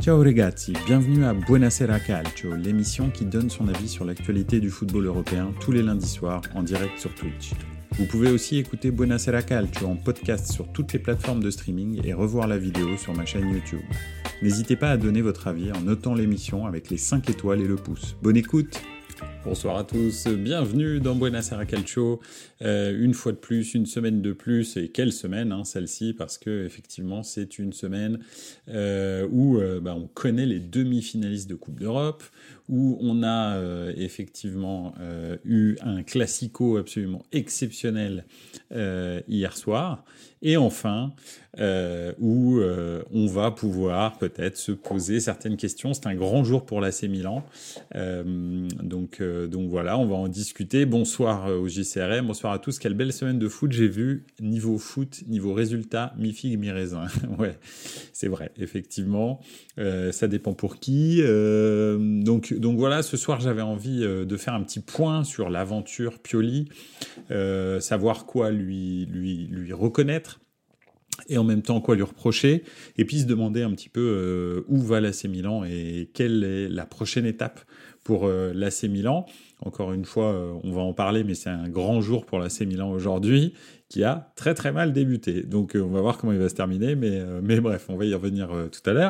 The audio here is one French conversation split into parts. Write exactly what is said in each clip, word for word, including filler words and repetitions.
Ciao ragazzi, bienvenue à Buonasera Calcio, l'émission qui donne son avis sur l'actualité du football européen tous les lundis soirs en direct sur Twitch. Vous pouvez aussi écouter Buonasera Calcio en podcast sur toutes les plateformes de streaming et revoir la vidéo sur ma chaîne YouTube. N'hésitez pas à donner votre avis en notant l'émission avec les cinq étoiles et le pouce. Bonne écoute! Bonsoir à tous, bienvenue dans Buonasera Calcio, euh, une fois de plus, une semaine de plus, et quelle semaine hein, celle-ci, parce que effectivement c'est une semaine euh, où euh, bah, on connaît les demi-finalistes de Coupe d'Europe, où on a euh, effectivement euh, eu un classico absolument exceptionnel euh, hier soir, et enfin euh, où euh, on va pouvoir peut-être se poser certaines questions. C'est un grand jour pour l'A C Milan, euh, donc euh, donc voilà, on va en discuter. Bonsoir au J C R M, bonsoir à tous. Quelle belle semaine de foot j'ai vu. Niveau foot, niveau résultat, mi figue mi raisin. Ouais, c'est vrai, effectivement. Euh, ça dépend pour qui. Euh, donc donc voilà, ce soir j'avais envie euh, de faire un petit point sur l'aventure Pioli, euh, savoir quoi lui lui lui reconnaître. Et en même temps, quoi lui reprocher, et puis se demander un petit peu euh, où va l'A C Milan et quelle est la prochaine étape pour euh, l'A C Milan. Encore une fois, euh, on va en parler, mais c'est un grand jour pour l'A C Milan aujourd'hui, qui a très très mal débuté. Donc euh, on va voir comment il va se terminer, mais, euh, mais bref, on va y revenir euh, tout à l'heure.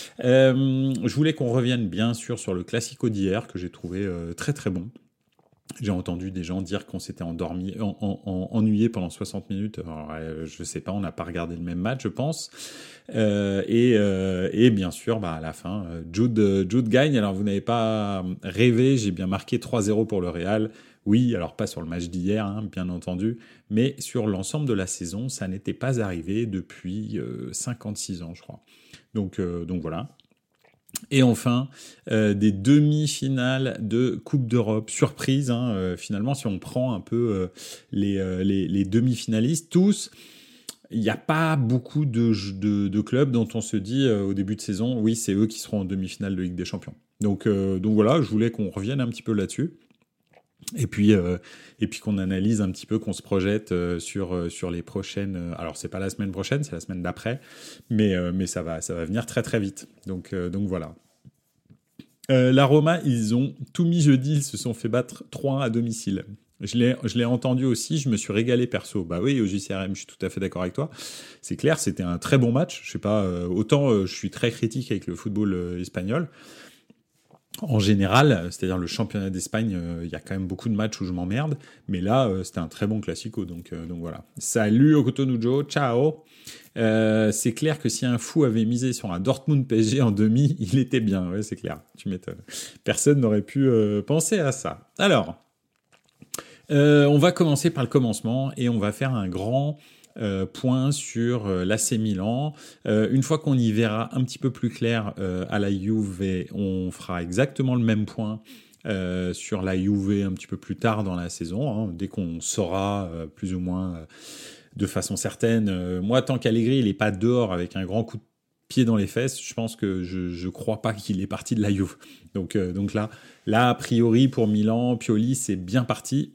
Euh, je voulais qu'on revienne bien sûr sur le Classico d'hier, que j'ai trouvé euh, très très bon. J'ai entendu des gens dire qu'on s'était endormi, en, en, en, ennuyé pendant soixante minutes. Alors, euh, je sais pas, on n'a pas regardé le même match, je pense. Euh, et, euh, et bien sûr, bah, à la fin, Jude, Jude gagne. Alors, vous n'avez pas rêvé, j'ai bien marqué trois zéro pour le Real. Oui, alors pas sur le match d'hier, hein, bien entendu, mais sur l'ensemble de la saison, ça n'était pas arrivé depuis euh, cinquante-six ans, je crois. Donc, euh, donc voilà. Et enfin, euh, des demi-finales de Coupe d'Europe. Surprise, hein, euh, finalement, si on prend un peu euh, les, euh, les, les demi-finalistes, tous, il n'y a pas beaucoup de, de, de clubs dont on se dit euh, au début de saison, oui, c'est eux qui seront en demi-finale de Ligue des Champions. Donc, euh, donc voilà, je voulais qu'on revienne un petit peu là-dessus. Et puis, euh, et puis qu'on analyse un petit peu, qu'on se projette euh, sur euh, sur les prochaines. Euh, alors c'est pas la semaine prochaine, c'est la semaine d'après, mais euh, mais ça va ça va venir très très vite. Donc euh, donc voilà. Euh, la Roma, ils ont tout mis jeudi, ils se sont fait battre trois un à domicile. Je l'ai, je l'ai entendu aussi, je me suis régalé perso. Bah oui, au J C R M, je suis tout à fait d'accord avec toi. C'est clair, c'était un très bon match. Je sais pas, euh, autant euh, je suis très critique avec le football euh, espagnol. En général, c'est-à-dire le championnat d'Espagne, il euh, y a quand même beaucoup de matchs où je m'emmerde, mais là, euh, c'était un très bon classico, donc, euh, donc voilà. Salut au Cotonou, ciao. Euh, c'est clair que si un fou avait misé sur un Dortmund P S G en demi, il était bien, ouais, c'est clair, tu m'étonnes. Personne n'aurait pu euh, penser à ça. Alors, euh, on va commencer par le commencement, et on va faire un grand... Euh, point sur euh, l'A C Milan. Euh, une fois qu'on y verra un petit peu plus clair euh, à la Juve, on fera exactement le même point euh, sur la Juve un petit peu plus tard dans la saison, hein, dès qu'on saura euh, plus ou moins euh, de façon certaine. Euh, moi, tant qu'Allegri, il n'est pas dehors avec un grand coup de pied dans les fesses, je pense que je je crois pas qu'il est parti de la Juve. Donc, euh, donc là, là, a priori, pour Milan, Pioli, c'est bien parti.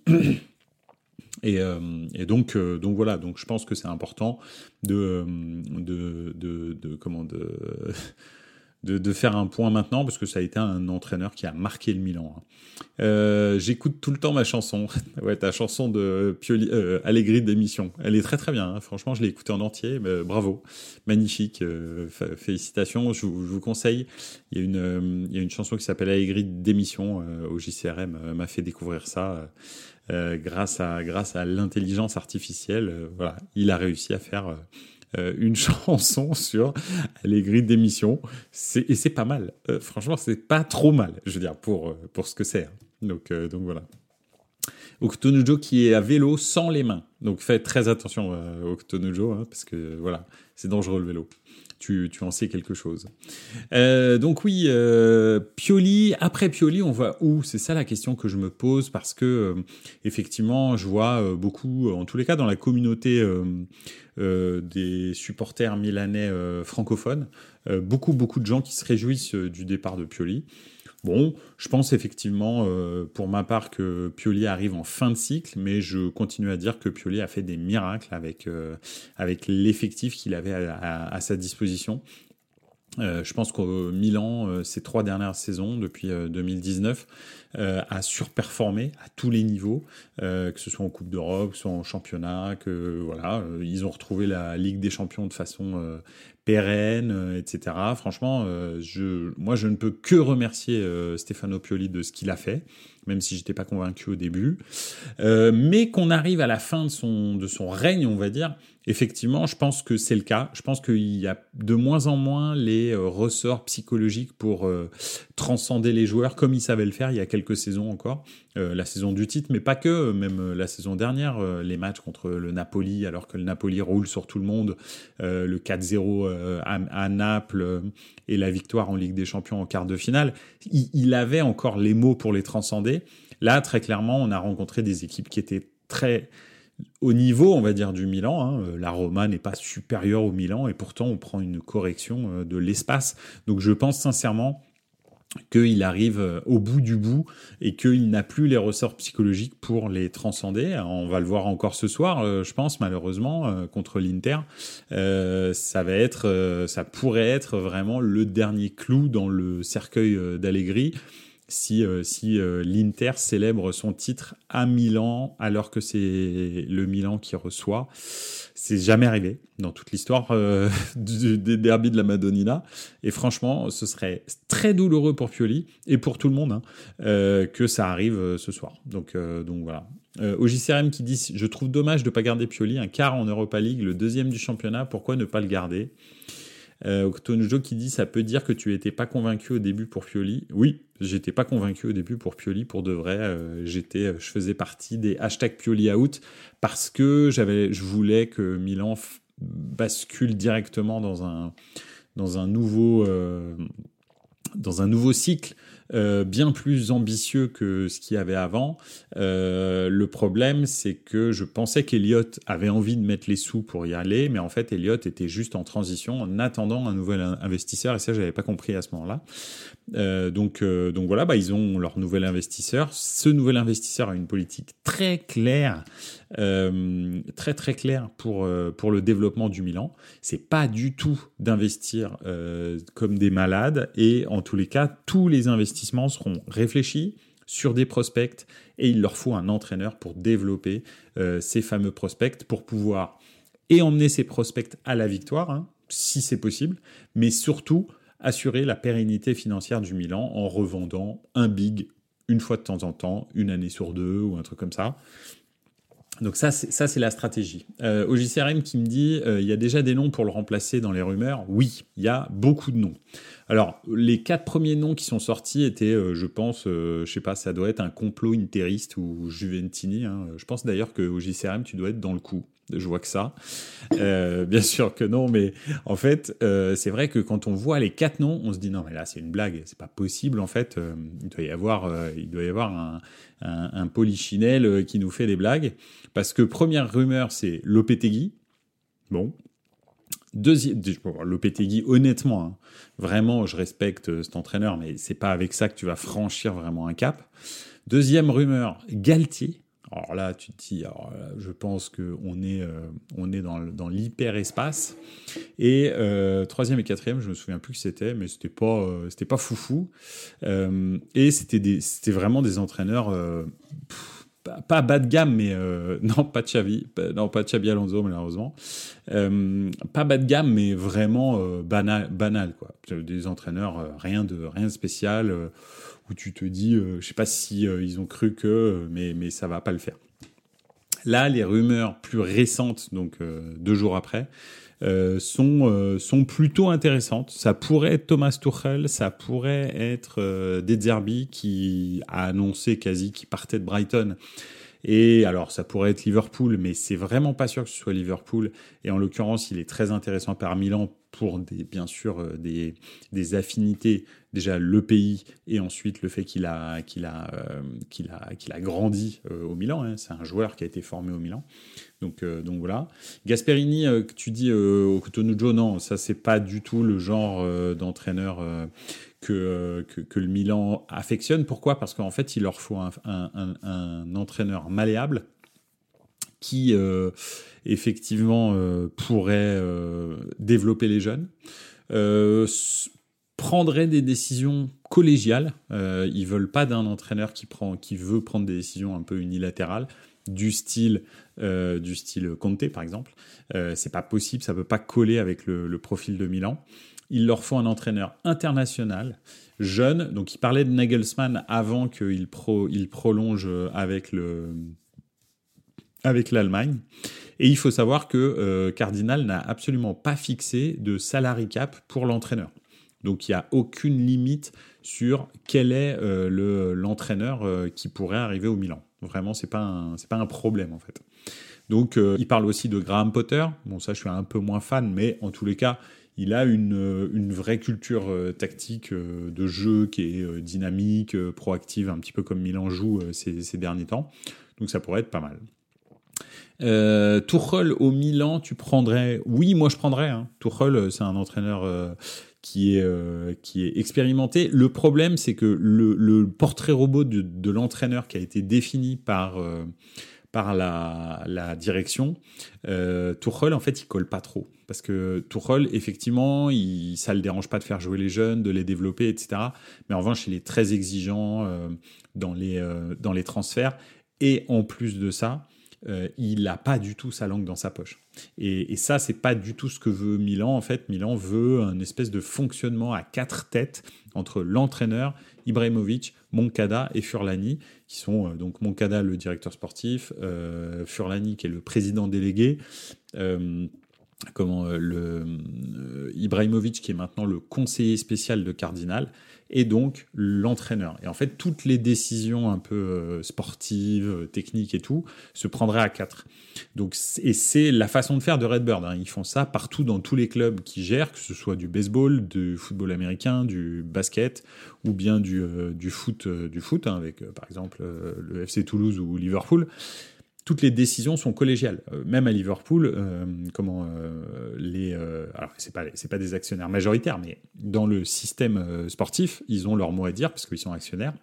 Et, euh, et donc, euh, donc voilà. Donc je pense que c'est important de, de, de, de comment de, de, de faire un point maintenant parce que ça a été un entraîneur qui a marqué le Milan. Euh, j'écoute tout le temps ma chanson. Ouais, ta chanson de Pioli, euh, Allegri d'émission. Elle est très très bien. Hein. Franchement, je l'ai écoutée en entier. Mais bravo, magnifique. Euh, félicitations. Je vous, je vous conseille. Il y a une, euh, il y a une chanson qui s'appelle Allegri d'émission euh, au J C R M. Euh, m'a fait découvrir ça. Euh, Euh, grâce à grâce à l'intelligence artificielle, euh, voilà, il a réussi à faire euh, une chanson sur Allegri d'émission. C'est, et c'est pas mal. Euh, franchement, c'est pas trop mal. Je veux dire pour pour ce que c'est. Hein. Donc euh, donc voilà. Octonujo qui est à vélo sans les mains. Donc faites très attention euh, Octonujo, hein, parce que voilà, c'est dangereux le vélo. Tu, tu en sais quelque chose. Euh, donc oui, euh, Pioli, après Pioli, on va où ? C'est ça la question que je me pose, parce que euh, effectivement, je vois euh, beaucoup, en tous les cas dans la communauté euh, euh, des supporters milanais euh, francophones, euh, beaucoup beaucoup de gens qui se réjouissent euh, du départ de Pioli. Bon, je pense effectivement, euh, pour ma part, que Pioli arrive en fin de cycle, mais je continue à dire que Pioli a fait des miracles avec euh, avec l'effectif qu'il avait à, à, à sa disposition. Euh, je pense qu'au Milan, euh, ces trois dernières saisons, depuis euh, deux mille dix-neuf, euh, a surperformé à tous les niveaux, euh, que ce soit en Coupe d'Europe, que ce soit en championnat, que voilà, euh, ils ont retrouvé la Ligue des Champions de façon euh, pérenne, euh, et cetera. Franchement, euh, je, moi, je ne peux que remercier euh, Stefano Pioli de ce qu'il a fait, même si j'étais pas convaincu au début. Euh, mais qu'on arrive à la fin de son, de son règne, on va dire, effectivement, je pense que c'est le cas. Je pense qu'il y a de moins en moins les euh, ressorts psychologiques pour euh, transcender les joueurs comme il savait le faire il y a quelques saisons encore. Euh, la saison du titre, mais pas que, même euh, la saison dernière, euh, les matchs contre le Napoli, alors que le Napoli roule sur tout le monde, euh, le quatre zéro euh, à, à Naples euh, et la victoire en Ligue des Champions en quart de finale, il, il avait encore les mots pour les transcender. Là, très clairement, on a rencontré des équipes qui étaient très au niveau, on va dire, du Milan. Hein. La Roma n'est pas supérieure au Milan et pourtant on prend une correction de l'espace. Donc je pense sincèrement qu'il arrive au bout du bout et qu'il n'a plus les ressorts psychologiques pour les transcender. On va le voir encore ce soir, je pense, malheureusement, contre l'Inter. Euh, ça va être, ça pourrait être vraiment le dernier clou dans le cercueil d'Allegri. Si, euh, si euh, l'Inter célèbre son titre à Milan alors que c'est le Milan qui reçoit. C'est jamais arrivé dans toute l'histoire euh, du, des derbies de la Madonnina. Et franchement, ce serait très douloureux pour Pioli et pour tout le monde hein, euh, que ça arrive euh, ce soir. Donc, euh, donc voilà. Euh, O J C R M qui dit « Je trouve dommage de ne pas garder Pioli, un quart en Europa League, le deuxième du championnat, pourquoi ne pas le garder ?» Euh, Octonujo qui dit « Ça peut dire que tu n'étais pas convaincu au début pour Pioli ?» Oui, j'étais pas convaincu au début pour Pioli, pour de vrai. Euh, j'étais, je faisais partie des hashtag Pioli out parce que j'avais, je voulais que Milan f- bascule directement dans un, dans un nouveau... Euh, dans un nouveau cycle euh, bien plus ambitieux que ce qu'il y avait avant. Euh, le problème, c'est que je pensais qu'Eliott avait envie de mettre les sous pour y aller, mais en fait, Eliott était juste en transition, en attendant un nouvel investisseur, et ça, je n'avais pas compris à ce moment-là. Euh, donc, euh, donc voilà, bah, ils ont leur nouvel investisseur. Ce nouvel investisseur a une politique très claire, euh, très très claire pour euh, pour le développement du Milan. C'est pas du tout d'investir euh, comme des malades, et en tous les cas, tous les investissements seront réfléchis sur des prospects, et il leur faut un entraîneur pour développer euh, ces fameux prospects, pour pouvoir et emmener ces prospects à la victoire, hein, si c'est possible, mais surtout assurer la pérennité financière du Milan en revendant un big une fois de temps en temps, une année sur deux ou un truc comme ça. Donc ça, c'est, ça, c'est la stratégie. Euh, O J C R M qui me dit, euh, il y a déjà des noms pour le remplacer dans les rumeurs. Oui, il y a beaucoup de noms. Alors, les quatre premiers noms qui sont sortis étaient, euh, je pense, euh, je sais pas, ça doit être un complot interiste ou Juventini. Hein. Je pense d'ailleurs que O J C R M, tu dois être dans le coup. Je vois que ça. Euh, bien sûr que non, mais en fait, euh, c'est vrai que quand on voit les quatre noms, on se dit non, mais là, c'est une blague, c'est pas possible. En fait, euh, il doit y avoir, euh, il doit y avoir un, un, un polichinelle qui nous fait des blagues. Parce que première rumeur, c'est Lopetegui. Bon. Deuxième, Lopetegui, honnêtement, hein, vraiment, je respecte cet entraîneur, mais c'est pas avec ça que tu vas franchir vraiment un cap. Deuxième rumeur, Galtier. Alors là, tu te dis, alors là, je pense qu'on est, euh, on est dans, dans l'hyperespace. Et euh, troisième et quatrième, je me souviens plus que c'était, mais c'était pas, euh, c'était pas foufou. Euh, et c'était, des, c'était vraiment des entraîneurs, euh, pff, pas, pas bas de gamme, mais euh, non, pas Xavi, pas, non, pas Xabi Alonso malheureusement. Euh, pas bas de gamme, mais vraiment euh, banal, banal, quoi. Des entraîneurs, euh, rien de, rien de spécial. Euh, où tu te dis, euh, je sais pas si euh, ils ont cru que, euh, mais, mais ça va pas le faire. Là, les rumeurs plus récentes, donc euh, deux jours après, euh, sont, euh, sont plutôt intéressantes. Ça pourrait être Thomas Tuchel, ça pourrait être euh, De Zerbi qui a annoncé quasi qu'il partait de Brighton. Et alors, ça pourrait être Liverpool, mais c'est vraiment pas sûr que ce soit Liverpool. Et en l'occurrence, il est très intéressant par Milan pour des, bien sûr euh, des, des affinités. Déjà le pays et ensuite le fait qu'il a, qu'il a, euh, qu'il a, qu'il a grandi euh, au Milan. Hein. C'est un joueur qui a été formé au Milan. Donc, euh, donc voilà. Gasperini, euh, que tu dis euh, au Cotonujo, non, ça c'est pas du tout le genre euh, d'entraîneur euh, que, euh, que, que le Milan affectionne. Pourquoi ? Parce qu'en fait, il leur faut un, un, un, un entraîneur malléable qui euh, effectivement euh, pourrait euh, développer les jeunes. euh, s- prendraient des décisions collégiales. Euh, ils veulent pas d'un entraîneur qui prend, qui veut prendre des décisions un peu unilatérales, du style, euh, du style Conte par exemple. Euh, c'est pas possible, ça peut pas coller avec le, le profil de Milan. Il leur faut un entraîneur international, jeune. Donc il parlait de Nagelsmann avant qu'il pro, il prolonge avec le, avec l'Allemagne. Et il faut savoir que euh, Cardinal n'a absolument pas fixé de salary cap pour l'entraîneur. Donc il n'y a aucune limite sur quel est euh, le, l'entraîneur euh, qui pourrait arriver au Milan. Vraiment, c'est pas un, c'est pas un problème en fait. Donc euh, il parle aussi de Graham Potter. Bon, ça je suis un peu moins fan, mais en tous les cas, il a une, une vraie culture euh, tactique euh, de jeu qui est euh, dynamique, euh, proactive, un petit peu comme Milan joue euh, ces, ces derniers temps. Donc ça pourrait être pas mal. Euh, Tuchel au Milan, tu prendrais? Oui, moi je prendrais. Hein. Tuchel, c'est un entraîneur euh, qui est euh, qui est expérimenté. Le problème, c'est que le, le portrait robot de, de l'entraîneur qui a été défini par euh, par la, la direction, euh, Tuchel, en fait, il colle pas trop. Parce que Tuchel, effectivement, il, ça le dérange pas de faire jouer les jeunes, de les développer, et cetera. Mais en revanche, il est très exigeant euh, dans les euh, dans les transferts. Et en plus de ça, Euh, il n'a pas du tout sa langue dans sa poche. Et, et ça, c'est pas du tout ce que veut Milan. En fait, Milan veut un espèce de fonctionnement à quatre têtes entre l'entraîneur, Ibrahimovic, Moncada et Furlani, qui sont euh, donc Moncada, le directeur sportif, euh, Furlani, qui est le président délégué, euh, comment euh, le euh, Ibrahimovic, qui est maintenant le conseiller spécial de Cardinal, et donc l'entraîneur. Et en fait, toutes les décisions un peu euh, sportives, euh, techniques et tout, se prendraient à quatre. Donc, et c'est la façon de faire de Redbird. Hein. Ils font ça partout dans tous les clubs qui gèrent, que ce soit du baseball, du football américain, du basket, ou bien du, euh, du foot, euh, du foot hein, avec euh, par exemple euh, le F C Toulouse ou Liverpool. Toutes les décisions sont collégiales. Euh, même à Liverpool, euh, comment euh, les, euh, alors c'est pas c'est pas des actionnaires majoritaires, mais dans le système euh, sportif, ils ont leur mot à dire parce qu'ils sont actionnaires.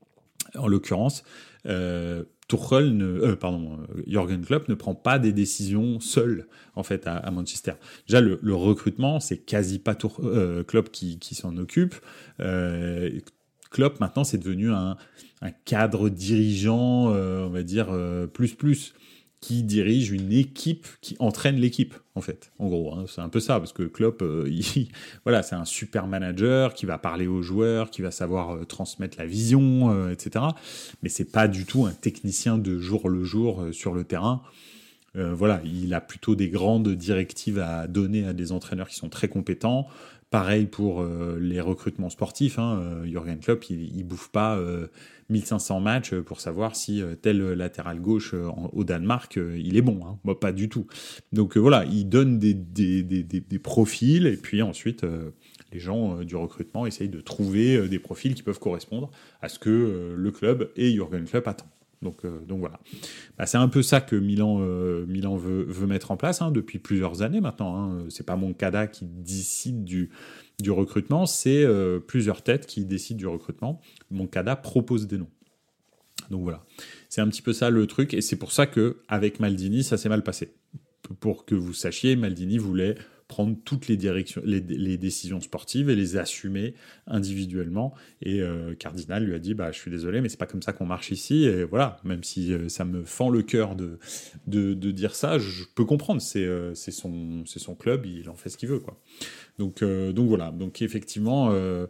En l'occurrence, euh, Tuchel, ne, euh, pardon, Jürgen Klopp ne prend pas des décisions seul en fait à, à Manchester. Déjà le, le recrutement, c'est quasi pas Tuch, euh, Klopp qui, qui s'en occupe. Euh, Klopp maintenant c'est devenu un, un cadre dirigeant, euh, on va dire euh, plus plus, qui dirige une équipe, qui entraîne l'équipe en fait. En gros, hein, c'est un peu ça parce que Klopp, euh, il, voilà, c'est un super manager qui va parler aux joueurs, qui va savoir euh, transmettre la vision, euh, et cetera. Mais c'est pas du tout un technicien de jour le jour euh, sur le terrain. Euh, voilà, il a plutôt des grandes directives à donner à des entraîneurs qui sont très compétents. Pareil pour euh, les recrutements sportifs. Hein. Euh, Jürgen Klopp, il, il bouffe pas euh, mille cinq cents matchs pour savoir si euh, tel latéral gauche euh, en, au Danemark, euh, il est bon. Hein. Bah, pas du tout. Donc euh, voilà, il donne des, des, des, des, des profils et puis ensuite euh, les gens euh, du recrutement essayent de trouver euh, des profils qui peuvent correspondre à ce que euh, le club et Jürgen Klopp attendent. Donc, euh, donc voilà. Bah, c'est un peu ça que Milan, euh, Milan veut, veut mettre en place hein, depuis plusieurs années maintenant. Hein. C'est pas Moncada qui décide du, du recrutement, c'est euh, plusieurs têtes qui décident du recrutement. Moncada propose des noms. Donc voilà. C'est un petit peu ça le truc, et c'est pour ça qu'avec Maldini, ça s'est mal passé. Pour que vous sachiez, Maldini voulait prendre toutes les, directions, les, les décisions sportives et les assumer individuellement. Et euh, Cardinal lui a dit bah, « Je suis désolé, mais c'est pas comme ça qu'on marche ici. » Et voilà, même si euh, ça me fend le cœur de, de, de dire ça, je peux comprendre. C'est, euh, c'est, son, c'est son club, il en fait ce qu'il veut. Quoi. Donc, euh, donc voilà, donc effectivement... Euh,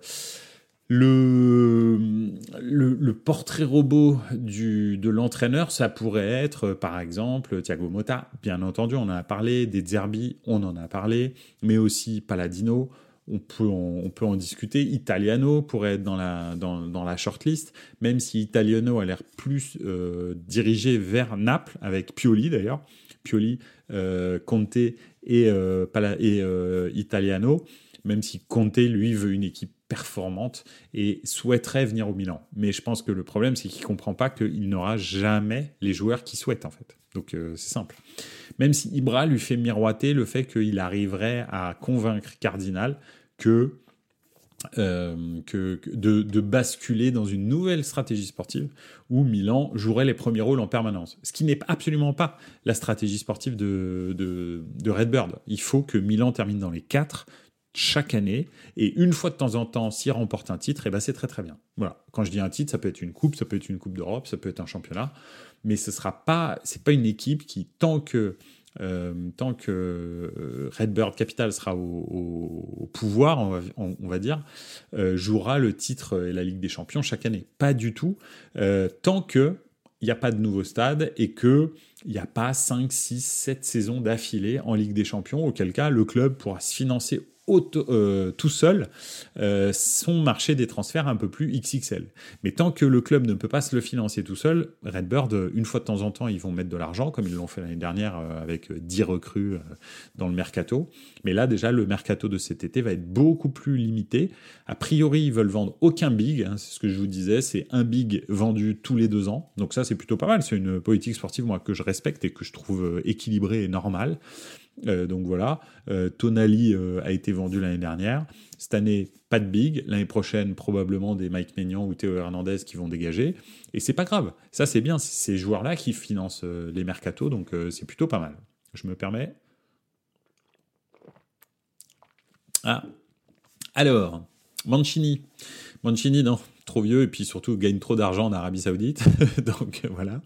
Le, le, le portrait robot du, de l'entraîneur, ça pourrait être, par exemple, Thiago Motta. Bien entendu, on en a parlé. De Zerbi, on en a parlé. Mais aussi Palladino, on peut en, on peut en discuter. Italiano pourrait être dans la, dans, dans la shortlist, même si Italiano a l'air plus euh, dirigé vers Naples, avec Pioli d'ailleurs. Pioli, euh, Conte et, euh, Pala, et euh, Italiano, même si Conte, lui, veut une équipe performante et souhaiterait venir au Milan. Mais je pense que le problème, c'est qu'il ne comprend pas qu'il n'aura jamais les joueurs qu'il souhaite, en fait. Donc, euh, c'est simple. Même si Ibra lui fait miroiter le fait qu'il arriverait à convaincre Cardinal que, euh, que, que de, de basculer dans une nouvelle stratégie sportive où Milan jouerait les premiers rôles en permanence. Ce qui n'est absolument pas la stratégie sportive de, de, de Redbird. Il faut que Milan termine dans les quatre chaque année, et une fois de temps en temps, s'il remporte un titre, et ben c'est très très bien. Voilà. Quand je dis un titre, ça peut être une coupe, ça peut être une coupe d'Europe, ça peut être un championnat, mais ce sera pas, c'est pas une équipe qui, tant que euh, tant que euh, Redbird Capital sera au, au, au pouvoir, on va, on, on va dire, euh, jouera le titre et la Ligue des Champions chaque année. Pas du tout, euh, tant que il n'y a pas de nouveau stade et que il n'y a pas cinq, six, sept saisons d'affilée en Ligue des Champions, auquel cas le club pourra se financer auto, euh, tout seul euh, son marché des transferts un peu plus X X L. Mais tant que le club ne peut pas se le financer tout seul, Redbird, une fois de temps en temps, ils vont mettre de l'argent, comme ils l'ont fait l'année dernière euh, avec dix recrues euh, dans le mercato. Mais là, déjà, le mercato de cet été va être beaucoup plus limité. A priori, ils veulent vendre aucun big, hein, c'est ce que je vous disais, c'est un big vendu tous les deux ans. Donc ça, c'est plutôt pas mal. C'est une politique sportive, moi, que je respecte et que je trouve équilibrée et normale. Euh, donc voilà, euh, Tonali euh, a été vendu l'année dernière. Cette année, pas de big. L'année prochaine, probablement des Mike Maignan ou Théo Hernandez qui vont dégager. Et c'est pas grave. Ça, c'est bien. C'est ces joueurs-là qui financent euh, les mercatos, donc euh, c'est plutôt pas mal. Je me permets. Ah. Alors, Mancini. Mancini, non, trop vieux et puis surtout gagne trop d'argent en Arabie Saoudite. Donc euh, voilà.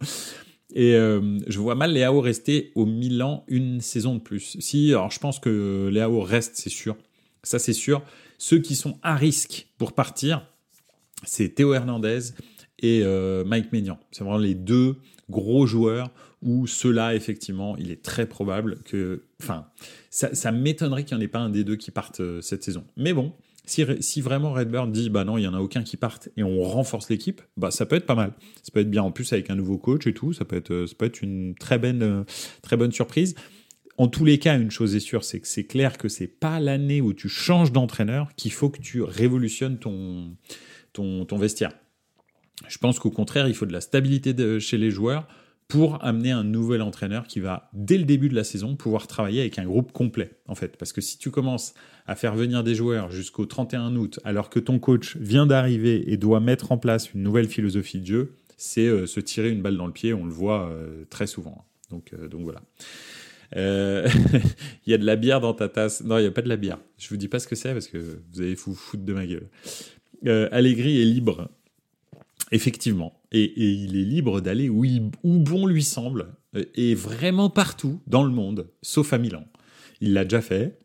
Et euh, je vois mal Leao rester au Milan une saison de plus. Si, alors je pense que Leao reste, c'est sûr. Ça, c'est sûr. Ceux qui sont à risque pour partir, c'est Théo Hernandez et euh, Mike Maignan. C'est vraiment les deux gros joueurs où ceux-là, effectivement, il est très probable que... Enfin, ça, ça m'étonnerait qu'il n'y en ait pas un des deux qui parte euh, cette saison. Mais bon, si, si vraiment Redbird dit bah non, il n'y en a aucun qui parte et on renforce l'équipe, bah ça peut être pas mal. Ça peut être bien en plus avec un nouveau coach et tout, ça peut être, ça peut être une très bonne, très bonne surprise. En tous les cas, une chose est sûre, c'est que c'est clair que c'est pas l'année où tu changes d'entraîneur qu'il faut que tu révolutionnes ton, ton, ton vestiaire. Je pense qu'au contraire, il faut de la stabilité de, chez les joueurs pour amener un nouvel entraîneur qui va, dès le début de la saison, pouvoir travailler avec un groupe complet, en fait. Parce que si tu commences à faire venir des joueurs jusqu'au trente et un août, alors que ton coach vient d'arriver et doit mettre en place une nouvelle philosophie de jeu, c'est euh, se tirer une balle dans le pied, on le voit euh, très souvent. Donc, euh, donc voilà. Euh, il y a de la bière dans ta tasse. Non, il n'y a pas de la bière. Je vous dis pas ce que c'est parce que vous allez vous foutre de ma gueule. Euh, Allegri est libre. Effectivement. Et, et il est libre d'aller où, il, où bon lui semble, et vraiment partout dans le monde, sauf à Milan. Il l'a déjà fait.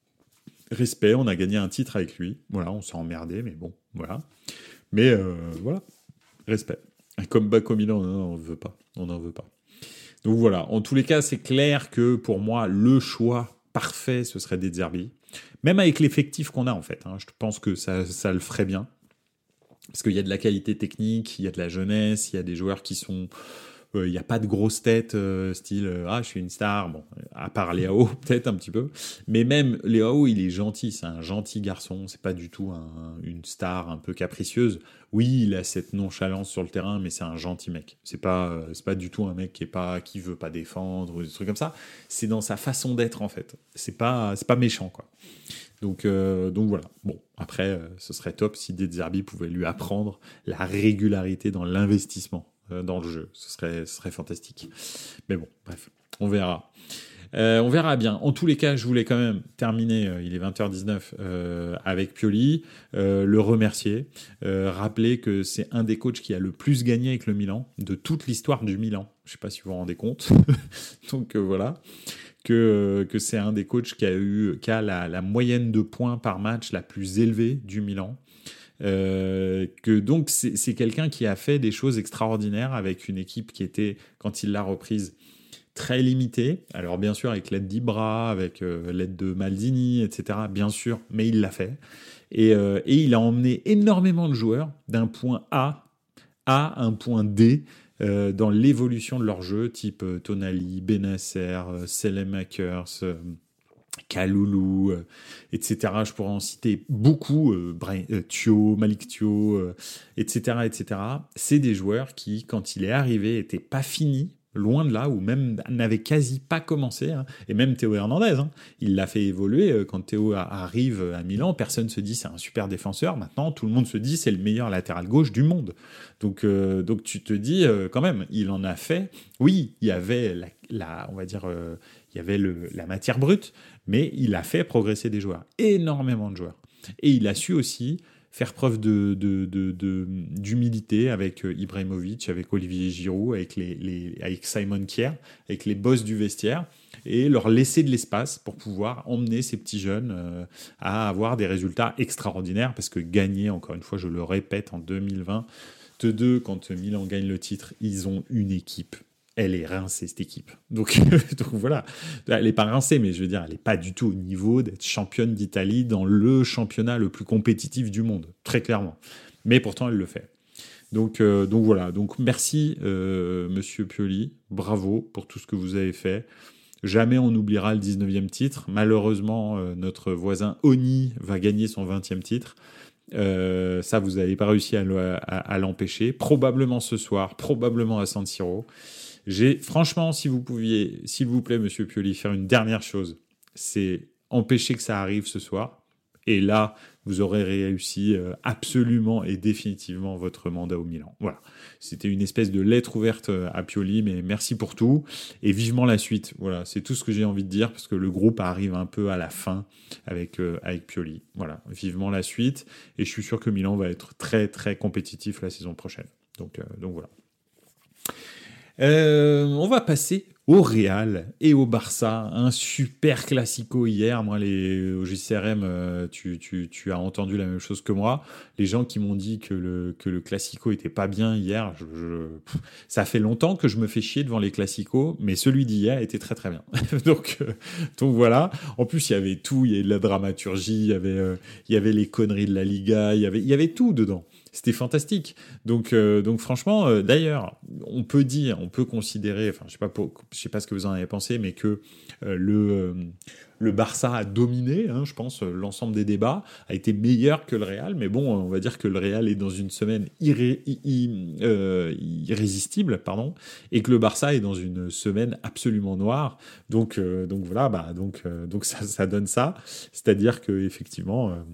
Respect, on a gagné un titre avec lui. Voilà, on s'est emmerdé, mais bon, voilà. Mais euh, voilà, respect. Comme Baco Milan, non, non, on ne veut pas. On n'en veut pas. Donc voilà, en tous les cas, c'est clair que pour moi, le choix parfait, ce serait De Zerbi. Même avec l'effectif qu'on a, en fait. Hein, je pense que ça, ça le ferait bien. Parce qu'il y a de la qualité technique, il y a de la jeunesse, il y a des joueurs qui sont... Euh, il n'y a pas de grosses têtes, euh, style euh, « Ah, je suis une star ». Bon, à part Leao, peut-être un petit peu. Mais même Leao, il est gentil, c'est un gentil garçon. C'est pas du tout un, une star un peu capricieuse. Oui, il a cette nonchalance sur le terrain, mais c'est un gentil mec. C'est pas, euh, c'est pas du tout un mec qui est pas, qui veut pas défendre ou des trucs comme ça. C'est dans sa façon d'être, en fait. C'est pas, c'est pas méchant, quoi. Donc, euh, donc voilà. Bon, après, euh, ce serait top si De Zerbi pouvait lui apprendre la régularité dans l'investissement euh, dans le jeu. Ce serait, ce serait fantastique. Mais bon, bref, on verra. Euh, on verra bien. En tous les cas, je voulais quand même terminer, euh, il est vingt heures dix-neuf, euh, avec Pioli, euh, le remercier, euh, rappeler que c'est un des coachs qui a le plus gagné avec le Milan, de toute l'histoire du Milan. Je ne sais pas si vous vous rendez compte. Donc euh, voilà. Que, que c'est un des coachs qui a, eu, qui a la, la moyenne de points par match la plus élevée du Milan. Euh, que donc c'est, c'est quelqu'un qui a fait des choses extraordinaires avec une équipe qui était, quand il l'a reprise, très limitée. Alors bien sûr avec l'aide d'Ibra, avec euh, l'aide de Maldini, et cetera. Bien sûr, mais il l'a fait. Et, euh, et il a emmené énormément de joueurs d'un point A à un point D, Euh, dans l'évolution de leur jeu, type euh, Tonali, Bennacer, euh, Selemakers, euh, Kaloulou, euh, et cetera. Je pourrais en citer beaucoup, euh, Brian, euh, Thio, Malik Thio, euh, et cetera, et cetera. C'est des joueurs qui, quand il est arrivé, n'étaient pas finis, loin de là, ou même n'avaient quasi pas commencé. Hein. Et même Théo Hernandez, hein, il l'a fait évoluer. Euh, quand Théo a, arrive à Milan, personne se dit c'est un super défenseur. Maintenant, tout le monde se dit c'est le meilleur latéral gauche du monde. Donc, euh, donc tu te dis euh, quand même, il en a fait. Oui, il y avait la, la on va dire, euh, il il y avait le, la matière brute, mais il a fait progresser des joueurs, énormément de joueurs. Et il a su aussi faire preuve de, de, de, de, d'humilité avec Ibrahimovic, avec Olivier Giroud, avec, les, les, avec Simon Kjær, avec les boss du vestiaire, et leur laisser de l'espace pour pouvoir emmener ces petits jeunes euh, à avoir des résultats extraordinaires, parce que gagner, encore une fois, je le répète, en deux mille vingt-deux, quand Milan gagne le titre, ils ont une équipe. Elle est rincée, cette équipe. Donc, donc voilà, elle n'est pas rincée, mais je veux dire, elle n'est pas du tout au niveau d'être championne d'Italie dans le championnat le plus compétitif du monde, très clairement. Mais pourtant, elle le fait. Donc, euh, donc voilà, donc merci euh, Monsieur Pioli, bravo pour tout ce que vous avez fait. Jamais on n'oubliera le dix-neuvième titre. Malheureusement, euh, notre voisin Oni va gagner son vingtième titre. Euh, ça, vous n'avez pas réussi à, à, à l'empêcher. Probablement ce soir, probablement à San Siro. J'ai, franchement, si vous pouviez, s'il vous plaît, Monsieur Pioli, faire une dernière chose, c'est empêcher que ça arrive ce soir. Et là, vous aurez réussi euh, absolument et définitivement votre mandat au Milan. Voilà. C'était une espèce de lettre ouverte à Pioli, mais merci pour tout. Et vivement la suite. Voilà. C'est tout ce que j'ai envie de dire, parce que le groupe arrive un peu à la fin avec, euh, avec Pioli. Voilà. Vivement la suite. Et je suis sûr que Milan va être très, très compétitif la saison prochaine. Donc, euh, donc voilà. Euh, on va passer au Real et au Barça, un super classico hier. Moi, les, au J C R M, euh, tu, tu, tu as entendu la même chose que moi. Les gens qui m'ont dit que le, que le classico était pas bien hier, je, je, pff, ça fait longtemps que je me fais chier devant les classicos, mais celui d'hier était très très bien. donc, euh, donc voilà. En plus, il y avait tout, il y avait de la dramaturgie, il y avait, euh, il y avait les conneries de la Liga, il y avait, il y avait tout dedans. C'était fantastique. Donc, euh, donc franchement, euh, d'ailleurs, on peut dire, on peut considérer, enfin, je sais pas, pour, je sais pas ce que vous en avez pensé, mais que euh, le euh, le Barça a dominé, hein, je pense, l'ensemble des débats, a été meilleur que le Real. Mais bon, on va dire que le Real est dans une semaine irré, i, euh, irrésistible, pardon, et que le Barça est dans une semaine absolument noire. Donc, euh, donc voilà, bah, donc, euh, donc ça, ça donne ça. C'est-à-dire que effectivement. Euh,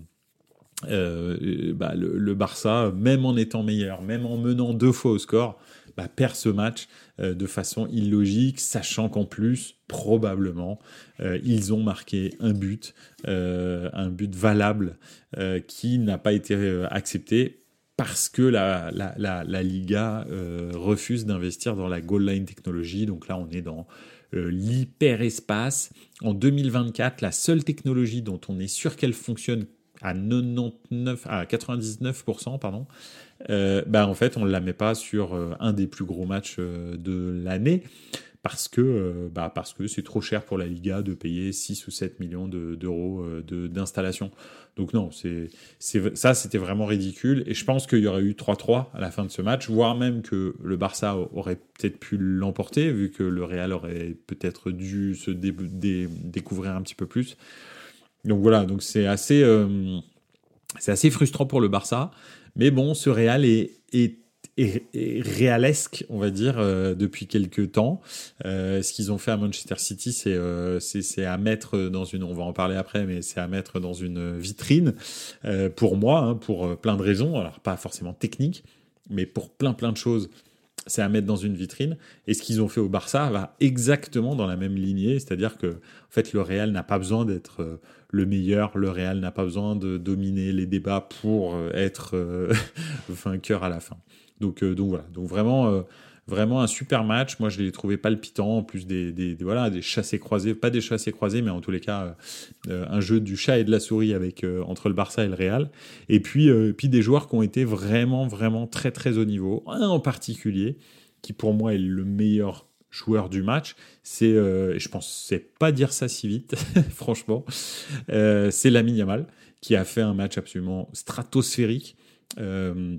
Euh, bah, le, le Barça, même en étant meilleur, même en menant deux fois au score, bah, perd ce match euh, de façon illogique, sachant qu'en plus, probablement, euh, ils ont marqué un but, euh, un but valable euh, qui n'a pas été euh, accepté parce que la, la, la, la Liga euh, refuse d'investir dans la goal line technologie. Donc là, on est dans euh, l'hyperespace. En deux mille vingt-quatre, la seule technologie dont on est sûr qu'elle fonctionne à quatre-vingt-dix-neuf, à quatre-vingt-dix-neuf pour cent, pardon, euh, bah en fait, on ne la met pas sur euh, un des plus gros matchs euh, de l'année parce que, euh, bah parce que c'est trop cher pour la Liga de payer six ou sept millions de, d'euros euh, de, d'installation. Donc non, c'est, c'est, ça, c'était vraiment ridicule. Et je pense qu'il y aurait eu trois trois à la fin de ce match, voire même que le Barça aurait peut-être pu l'emporter, vu que le Real aurait peut-être dû se dé- dé- découvrir un petit peu plus. Donc voilà, donc c'est assez, euh, c'est assez frustrant pour le Barça, mais bon, ce Real est, est, est, est réalesque, on va dire, euh, depuis quelques temps. Euh, ce qu'ils ont fait à Manchester City, c'est, euh, c'est, c'est à mettre dans une, on va en parler après, mais c'est à mettre dans une vitrine euh, pour moi, hein, pour plein de raisons, alors pas forcément techniques, mais pour plein plein de choses. C'est à mettre dans une vitrine. Et ce qu'ils ont fait au Barça va exactement dans la même lignée. C'est-à-dire que, en fait, le Real n'a pas besoin d'être le meilleur. Le Real n'a pas besoin de dominer les débats pour être euh, vainqueur à la fin. Donc, euh, donc voilà. Donc vraiment, euh, vraiment un super match. Moi, je l'ai trouvé palpitant. En plus des, des, des voilà, des chassés-croisés. Pas des chassés-croisés, mais en tous les cas, euh, un jeu du chat et de la souris avec, euh, entre le Barça et le Real. Et puis, euh, puis des joueurs qui ont été vraiment, vraiment très, très haut niveau. Un en particulier, qui pour moi est le meilleur joueur du match, c'est, euh, je pense, c'est pas dire ça si vite, franchement, euh, c'est Lamine Yamal, qui a fait un match absolument stratosphérique. Euh,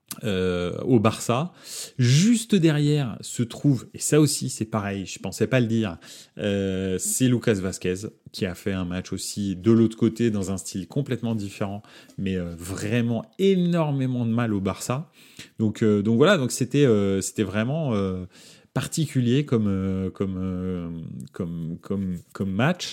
Euh, au Barça. Juste derrière se trouve, et ça aussi c'est pareil, je pensais pas le dire, euh, c'est Lucas Vazquez qui a fait un match aussi de l'autre côté dans un style complètement différent, mais euh, vraiment énormément de mal au Barça. Donc, euh, donc voilà, donc c'était, euh, c'était vraiment euh, particulier comme, euh, comme, euh, comme, comme, comme match.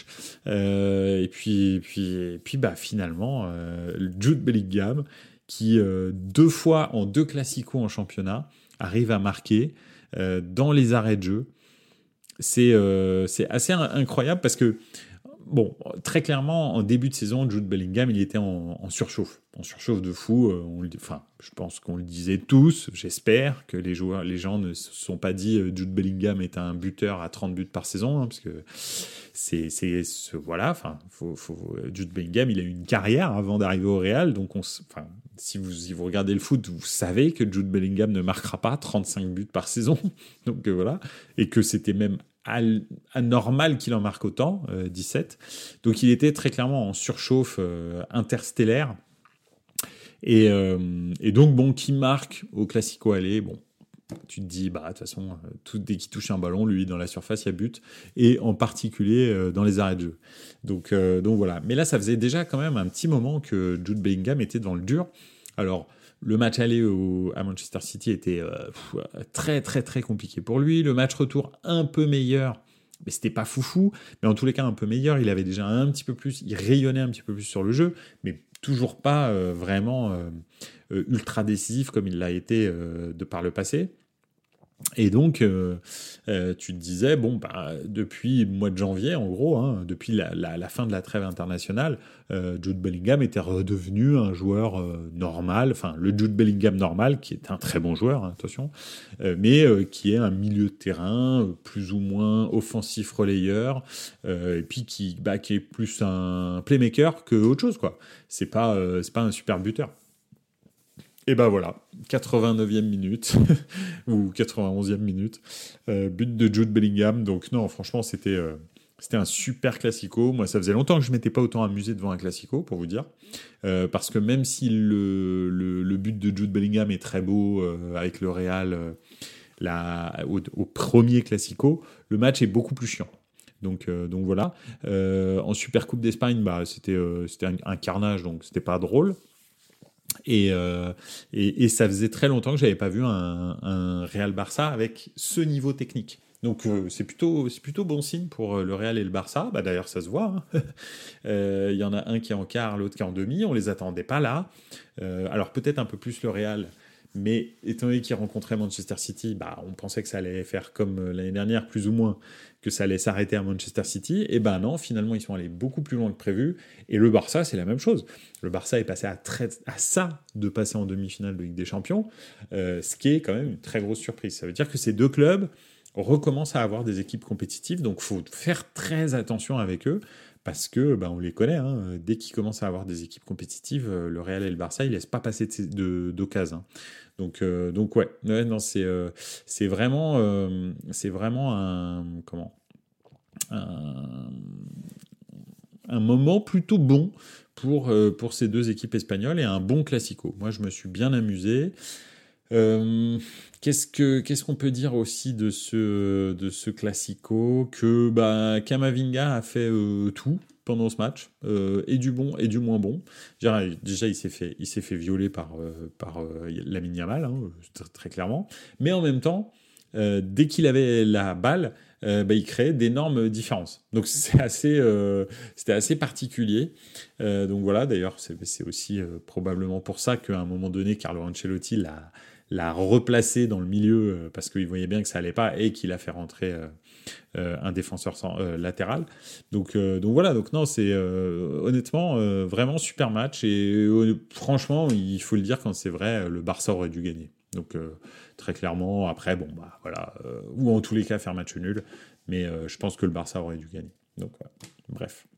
Euh, et puis, puis, et puis bah, finalement, euh, Jude Bellingham, qui euh, deux fois en deux classicos en championnat arrive à marquer euh, dans les arrêts de jeu c'est, euh, c'est assez incroyable parce que, bon, très clairement, en début de saison, Jude Bellingham, il était en, en surchauffe. En surchauffe de fou. Euh, on le, enfin, je pense qu'on le disait tous. J'espère que les joueurs, les gens ne se sont pas dit euh, Jude Bellingham est un buteur à trente buts par saison, hein, parce que c'est, c'est, ce, voilà. Enfin, faut, faut, Jude Bellingham, il a eu une carrière avant d'arriver au Real, donc on, enfin, si vous, si vous regardez le foot, vous savez que Jude Bellingham ne marquera pas trente-cinq buts par saison, donc euh, voilà, et que c'était même anormal qu'il en marque autant, euh, dix-sept. Donc il était très clairement en surchauffe euh, interstellaire. Et, euh, et donc, bon, qui marque au Classico aller, bon, tu te dis, bah, de toute façon, tout, dès qu'il touche un ballon, lui, dans la surface, il y a but, et en particulier euh, dans les arrêts de jeu. Donc, euh, donc voilà. Mais là, ça faisait déjà quand même un petit moment que Jude Bellingham était dans le dur. Alors, le match aller au, à Manchester City était euh, pff, très, très, très compliqué pour lui. Le match retour, un peu meilleur, mais c'était pas foufou. Mais en tous les cas, un peu meilleur. Il avait déjà un petit peu plus, il rayonnait un petit peu plus sur le jeu, mais toujours pas euh, vraiment euh, euh, ultra décisif comme il l'a été euh, de par le passé. Et donc, euh, euh, tu te disais, bon, bah, depuis le mois de janvier, en gros, hein, depuis la, la, la fin de la trêve internationale, euh, Jude Bellingham était redevenu un joueur euh, normal, enfin, le Jude Bellingham normal, qui est un très bon joueur, hein, attention, euh, mais euh, qui est un milieu de terrain, euh, plus ou moins offensif relayeur, euh, et puis qui, bah, qui est plus un playmaker que autre chose, quoi. C'est pas, euh, c'est pas un super buteur. Et ben voilà, quatre-vingt-neuvième minute, ou quatre-vingt-onzième minute, euh, but de Jude Bellingham. Donc non, franchement, c'était, euh, c'était un super classico. Moi, ça faisait longtemps que je ne m'étais pas autant amusé devant un classico, pour vous dire. Euh, parce que même si le, le, le but de Jude Bellingham est très beau, euh, avec le Real, euh, la, au, au premier classico, le match est beaucoup plus chiant. Donc, euh, donc voilà. Euh, en Super Coupe d'Espagne, bah, c'était, euh, c'était un, un carnage, donc c'était pas drôle. Et, euh, et, et ça faisait très longtemps que j'avais pas vu un, un Real Barça avec ce niveau technique. Donc euh, c'est plutôt c'est plutôt bon signe pour le Real et le Barça. Bah, d'ailleurs ça se voit. Il hein. euh, y en a un qui est en quart, l'autre qui est en demi. On les attendait pas là. Euh, alors peut-être un peu plus le Real. Mais étant donné qu'ils rencontraient Manchester City, bah, on pensait que ça allait faire comme l'année dernière, plus ou moins, que ça allait s'arrêter à Manchester City. Et ben non, finalement, ils sont allés beaucoup plus loin que prévu. Et le Barça, c'est la même chose. Le Barça est passé à, très, à ça de passer en demi-finale de Ligue des Champions, euh, ce qui est quand même une très grosse surprise. Ça veut dire que ces deux clubs recommencent à avoir des équipes compétitives, donc il faut faire très attention avec eux. Parce que, ben, on les connaît, hein, dès qu'ils commencent à avoir des équipes compétitives, le Real et le Barça, ils ne laissent pas passer de, d'occasion. Hein. Donc, euh, donc ouais, ouais non, c'est, euh, c'est vraiment, euh, c'est vraiment un, comment, un, un moment plutôt bon pour, euh, pour ces deux équipes espagnoles et un bon classico. Moi, je me suis bien amusé. Euh, qu'est-ce que qu'est-ce qu'on peut dire aussi de ce de ce classico que bah Camavinga a fait euh, tout pendant ce match euh, et du bon et du moins bon. Déjà, déjà il s'est fait il s'est fait violer par euh, par euh, Lamine Yamal hein, très, très clairement, mais en même temps euh, dès qu'il avait la balle euh, bah, il créait d'énormes différences. Donc c'est assez euh, c'était assez particulier. Euh, donc voilà, d'ailleurs c'est, c'est aussi euh, probablement pour ça qu'à un moment donné Carlo Ancelotti l'a l'a replacé dans le milieu euh, parce qu'il voyait bien que ça allait pas et qu'il a fait rentrer euh, euh, un défenseur sans, euh, latéral. Donc, euh, donc voilà, donc non, c'est euh, honnêtement euh, vraiment super match et euh, franchement, il faut le dire quand c'est vrai, le Barça aurait dû gagner. Donc euh, très clairement, après, bon, bah voilà, euh, ou en tous les cas faire match nul, mais euh, je pense que le Barça aurait dû gagner. Donc euh, bref.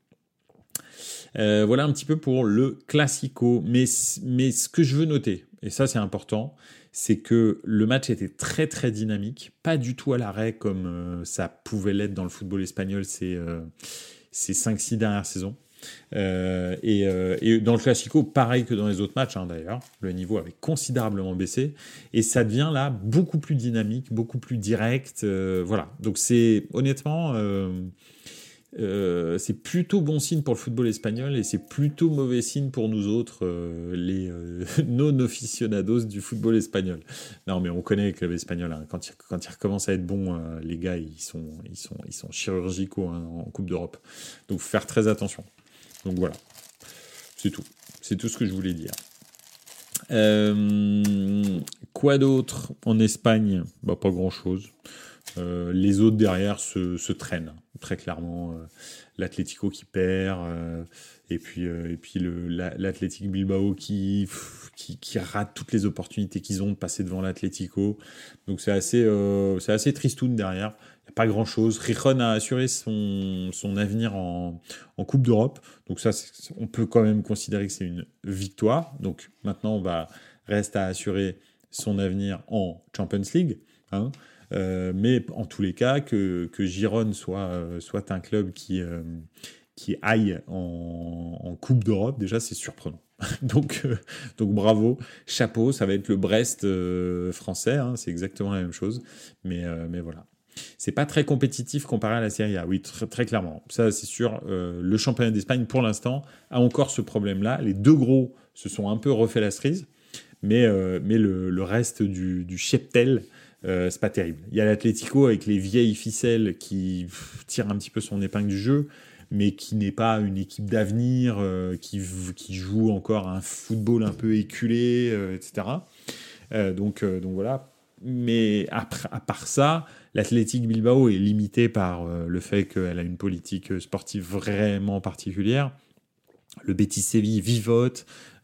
Euh, voilà un petit peu pour le Classico. Mais, mais ce que je veux noter, et ça c'est important, c'est que le match était très très dynamique, pas du tout à l'arrêt comme euh, ça pouvait l'être dans le football espagnol ces, euh, ces cinq six dernières saisons. Euh, et, euh, et dans le Classico, pareil que dans les autres matchs hein, d'ailleurs, le niveau avait considérablement baissé et ça devient là beaucoup plus dynamique, beaucoup plus direct. Euh, voilà, donc c'est honnêtement... Euh, Euh, c'est plutôt bon signe pour le football espagnol et c'est plutôt mauvais signe pour nous autres, euh, les euh, non-aficionados du football espagnol. Non, mais on connaît les clubs espagnols. Hein. Quand, ils, quand ils recommencent à être bons, euh, les gars, ils sont, ils sont, ils sont chirurgicaux hein, en Coupe d'Europe. Donc, faut faire très attention. Donc voilà, c'est tout. C'est tout ce que je voulais dire. Euh, quoi d'autre en Espagne ? Bah, pas grand-chose. Euh, les autres derrière se, se traînent, très clairement. Euh, L'Atlético qui perd, euh, et puis, euh, et puis le, la, l'Athletic Bilbao qui, pff, qui, qui rate toutes les opportunités qu'ils ont de passer devant l'Atlético. Donc c'est assez, euh, c'est assez tristoun derrière. Il n'y a pas grand-chose. Rijon a assuré son, son avenir en, en Coupe d'Europe. Donc ça, c'est, on peut quand même considérer que c'est une victoire. Donc maintenant, on va reste à assurer son avenir en Champions League. Hein. Euh, mais en tous les cas, que, que Girone soit, euh, soit un club qui, euh, qui aille en, en Coupe d'Europe, déjà, c'est surprenant. donc, euh, donc bravo, chapeau, ça va être le Brest euh, français, hein, c'est exactement la même chose. Mais, euh, mais voilà. C'est pas très compétitif comparé à la Serie A, oui, très, très clairement. Ça, c'est sûr. Euh, le championnat d'Espagne, pour l'instant, a encore ce problème-là. Les deux gros se sont un peu refait la cerise, mais, euh, mais le, le reste du, du cheptel, Euh, c'est pas terrible. Il y a l'Atlético avec les vieilles ficelles qui pff, tire un petit peu son épingle du jeu, mais qui n'est pas une équipe d'avenir, euh, qui, qui joue encore un football un peu éculé, euh, et cetera. Euh, donc, euh, donc voilà. Mais après, à part ça, l'Athletic Bilbao est limité par euh, le fait qu'elle a une politique sportive vraiment particulière. Le Betis Séville vivote.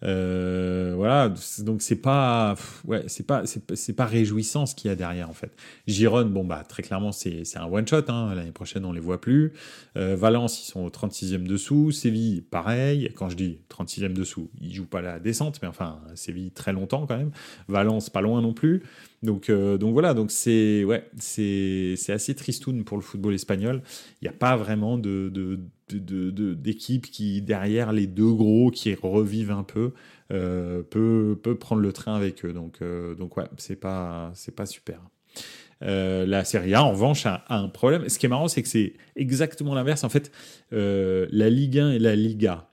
Euh, voilà, donc c'est pas, ouais, c'est pas, c'est, c'est pas réjouissant ce qu'il y a derrière en fait. Girone, bon bah très clairement c'est, c'est un one shot. Hein, l'année prochaine on les voit plus. Euh, Valence ils sont au trente-sixième dessous. Séville pareil. Quand je dis trente-sixième dessous, ils jouent pas la descente, mais enfin Séville très longtemps quand même. Valence pas loin non plus. Donc euh, donc voilà, donc c'est ouais, c'est c'est assez tristoun pour le football espagnol. Il y a pas vraiment de, de De, de, de, d'équipe qui, derrière les deux gros, qui revivent un peu, euh, peut, peut prendre le train avec eux. Donc, euh, donc ouais, c'est pas, c'est pas super. Euh, la Serie A, en revanche, a, a un problème. Ce qui est marrant, c'est que c'est exactement l'inverse. En fait, euh, la Ligue un et la Liga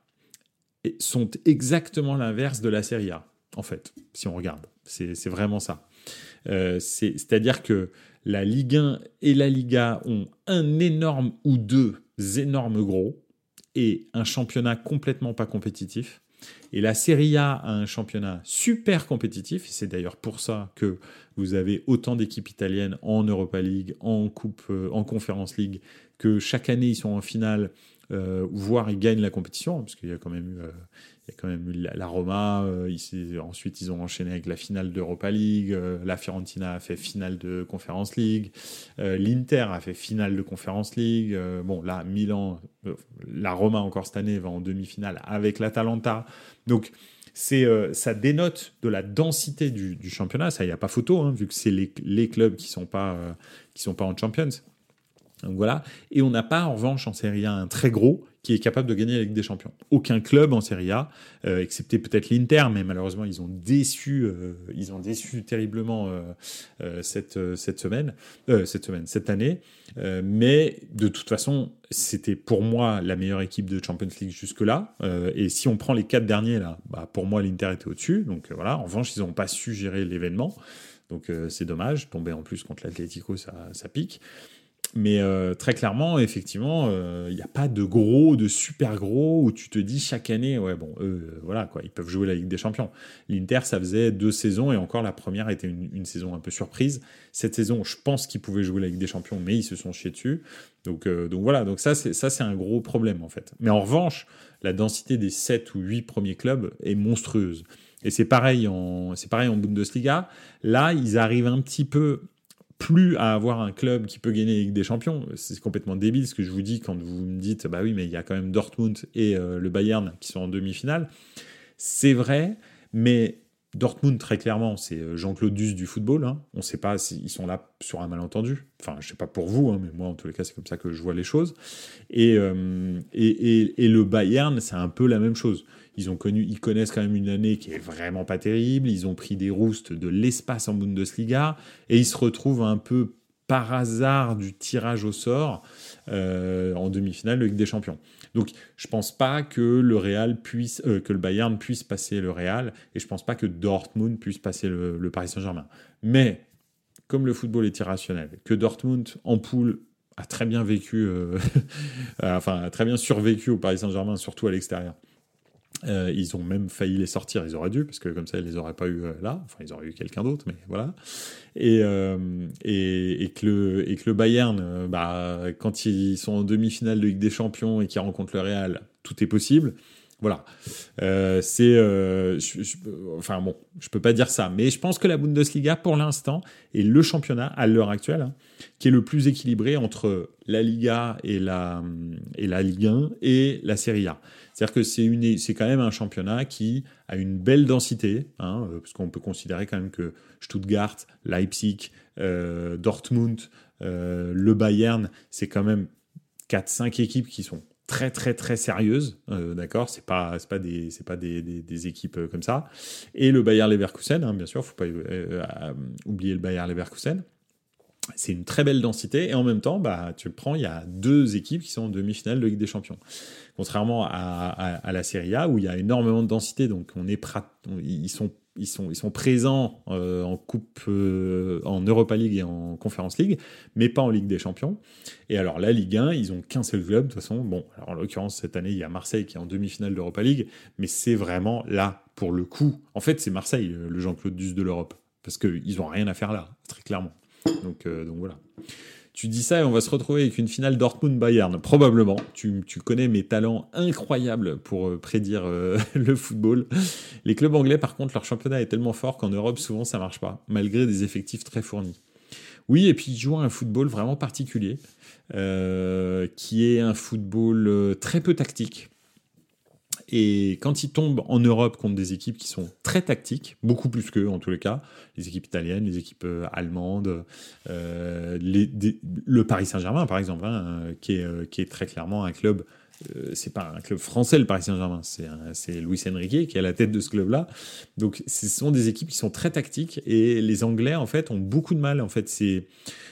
sont exactement l'inverse de la Serie A, en fait, si on regarde. C'est, c'est vraiment ça. Euh, c'est, c'est-à-dire que la Ligue un et la Liga ont un énorme ou deux énormes gros et un championnat complètement pas compétitif. Et la Serie A a un championnat super compétitif. Et c'est d'ailleurs pour ça que vous avez autant d'équipes italiennes en Europa League, en Coupe, euh, en Conference League, que chaque année ils sont en finale, euh, voire ils gagnent la compétition, parce qu'il y a quand même eu, euh, il y a quand même eu la, la Roma. Euh, ils, ensuite, ils ont enchaîné avec la finale d'Europa League. Euh, la Fiorentina a fait finale de Conference League. Euh, L'Inter a fait finale de Conference League. Euh, bon, là, Milan, euh, la Roma encore cette année va en demi-finale avec l'Atalanta. Donc, c'est, euh, ça dénote de la densité du, du championnat. Ça, il n'y a pas photo, hein, vu que c'est les, les clubs qui ne sont pas, euh, qui sont pas en Champions. Donc voilà. Et on n'a pas, en revanche, en Serie A, un très gros qui est capable de gagner la Ligue des Champions. Aucun club en Serie A, euh, excepté peut-être l'Inter, mais malheureusement, ils ont déçu, euh, ils ont déçu terriblement euh, euh, cette, euh, cette semaine, euh, cette semaine, cette année. Euh, mais de toute façon, c'était pour moi la meilleure équipe de Champions League jusque-là. Euh, et si on prend les quatre derniers, là, bah, pour moi, l'Inter était au-dessus. Donc euh, voilà. En revanche, ils n'ont pas su gérer l'événement. Donc euh, c'est dommage. Tomber en plus contre l'Atlético, ça, ça pique. Mais euh, très clairement, effectivement, il euh, n'y a pas de gros, de super gros, où tu te dis chaque année, ouais, bon, eux, euh, voilà, quoi, ils peuvent jouer la Ligue des Champions. L'Inter, ça faisait deux saisons, et encore la première était une, une saison un peu surprise. Cette saison, je pense qu'ils pouvaient jouer la Ligue des Champions, mais ils se sont chiés dessus. Donc, euh, donc voilà, donc ça c'est, ça, c'est un gros problème, en fait. Mais en revanche, la densité des sept ou huit premiers clubs est monstrueuse. Et c'est pareil en, c'est pareil en Bundesliga. Là, ils arrivent un petit peu plus à avoir un club qui peut gagner la Ligue des Champions. C'est complètement débile ce que je vous dis quand vous me dites bah oui, mais il y a quand même Dortmund et euh, le Bayern qui sont en demi-finale. C'est vrai, mais Dortmund, très clairement, c'est Jean-Claude Duss du football. Hein. On ne sait pas s'ils sont là sur un malentendu. Enfin, je ne sais pas pour vous, hein, mais moi, en tous les cas, c'est comme ça que je vois les choses. Et, euh, et, et, et le Bayern, c'est un peu la même chose. Ils ont connu, ils connaissent quand même une année qui est vraiment pas terrible. Ils ont pris des roustes de l'espace en Bundesliga et ils se retrouvent un peu par hasard du tirage au sort euh, en demi-finale de Ligue des Champions. Donc, je pense pas que le Real puisse, euh, que le Bayern puisse passer le Real, et je pense pas que Dortmund puisse passer le, le Paris Saint-Germain. Mais comme le football est irrationnel, que Dortmund en poule a très bien vécu, euh, enfin a très bien survécu au Paris Saint-Germain, surtout à l'extérieur. Euh, ils ont même failli les sortir, ils auraient dû, parce que comme ça, ils les auraient pas eu euh, là. Enfin, ils auraient eu quelqu'un d'autre, mais voilà. Et, euh, et, et, que, le, et que le Bayern, euh, bah, quand ils sont en demi-finale de Ligue des Champions et qu'ils rencontrent le Real, tout est possible. Voilà. Euh, c'est, euh, je, je, enfin bon, je peux pas dire ça, mais je pense que la Bundesliga, pour l'instant, est le championnat à l'heure actuelle hein, qui est le plus équilibré entre la Liga et la et la Ligue un et la Serie A. C'est-à-dire que c'est une, c'est quand même un championnat qui a une belle densité, hein, parce qu'on peut considérer quand même que Stuttgart, Leipzig, euh, Dortmund, euh, le Bayern, c'est quand même quatre cinq équipes qui sont très très très sérieuses, euh, d'accord, c'est pas c'est pas des c'est pas des, des, des équipes euh, comme ça. Et le Bayer Leverkusen, hein, bien sûr, faut pas euh, euh, oublier le Bayer Leverkusen. C'est une très belle densité et en même temps, bah tu le prends, il y a deux équipes qui sont en demi-finale de Ligue des Champions. Contrairement à, à, à la Serie A où il y a énormément de densité, donc on est prat, on, ils sont Ils sont, ils sont présents euh, en Coupe, euh, en Europa League et en Conference League, mais pas en Ligue des Champions. Et alors, la Ligue un, ils ont qu'un seul club, de toute façon. Bon, alors, en l'occurrence, cette année, il y a Marseille qui est en demi-finale d'Europa League, mais c'est vraiment là, pour le coup. En fait, c'est Marseille, le Jean-Claude Duss de l'Europe, parce qu'ils n'ont rien à faire là, très clairement. Donc, euh, donc voilà. Tu dis ça et on va se retrouver avec une finale Dortmund-Bayern, probablement. Tu, tu connais mes talents incroyables pour euh, prédire euh, le football. Les clubs anglais, par contre, leur championnat est tellement fort qu'en Europe, souvent, ça marche pas, malgré des effectifs très fournis. Oui, et puis ils jouent un football vraiment particulier, euh, qui est un football euh, très peu tactique. Et quand ils tombent en Europe contre des équipes qui sont très tactiques, beaucoup plus qu'eux en tous les cas, les équipes italiennes, les équipes euh, allemandes, euh, les, des, le Paris Saint-Germain par exemple, hein, qui, est, euh, qui est très clairement un club, euh, c'est pas un club français le Paris Saint-Germain, c'est, un, c'est Luis Enrique qui est à la tête de ce club-là. Donc ce sont des équipes qui sont très tactiques et les Anglais en fait ont beaucoup de mal. En fait, c'est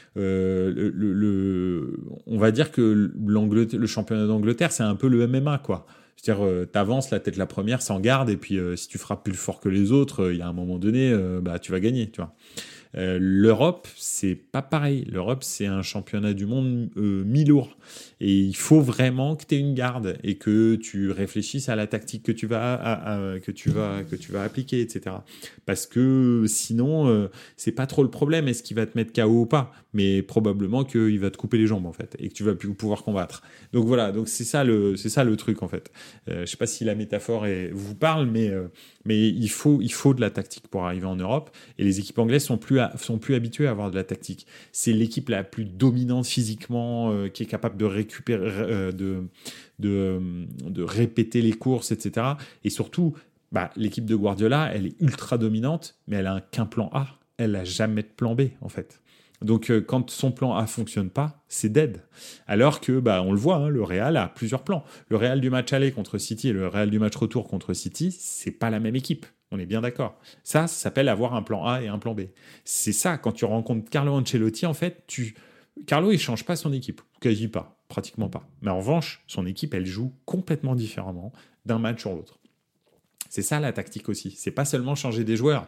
euh, le, le, le, on va dire que le championnat d'Angleterre c'est un peu le M M A quoi. C'est-à-dire, euh, t'avances la tête la première sans garde, et puis euh, si tu frappes plus fort que les autres, il euh, y a un moment donné, euh, bah tu vas gagner, tu vois. Euh, L'Europe, c'est pas pareil. L'Europe, c'est un championnat du monde euh, mi-lourd. Et il faut vraiment que tu aies une garde et que tu réfléchisses à la tactique que tu vas, à, à, que tu vas, que tu vas appliquer, et cetera. Parce que sinon, euh, c'est pas trop le problème. Est-ce qu'il va te mettre K O ou pas? Mais probablement qu'il va te couper les jambes, en fait, et que tu vas plus pouvoir combattre. Donc voilà, donc c'est ça le, c'est ça le truc, en fait. Euh, je sais pas si la métaphore est, vous parle, mais, euh, mais il faut, il faut de la tactique pour arriver en Europe. Et les équipes anglaises sont plus, à, sont plus habituées à avoir de la tactique. C'est l'équipe la plus dominante physiquement, euh, qui est capable de récupérer, euh, de, de, de répéter les courses, et cetera. Et surtout, bah, l'équipe de Guardiola, elle est ultra dominante, mais elle a qu'un plan A. Elle a jamais de plan B, en fait. Donc, euh, quand son plan A fonctionne pas, c'est dead. Alors que, bah, on le voit, hein, le Real a plusieurs plans. Le Real du match aller contre City et le Real du match retour contre City, c'est pas la même équipe. On est bien d'accord. Ça, ça s'appelle avoir un plan A et un plan B. C'est ça, quand tu rencontres Carlo Ancelotti, en fait, tu... Carlo, il change pas son équipe. Quasi pas. Pratiquement pas. Mais en revanche, son équipe, elle joue complètement différemment d'un match sur l'autre. C'est ça la tactique aussi. C'est pas seulement changer des joueurs.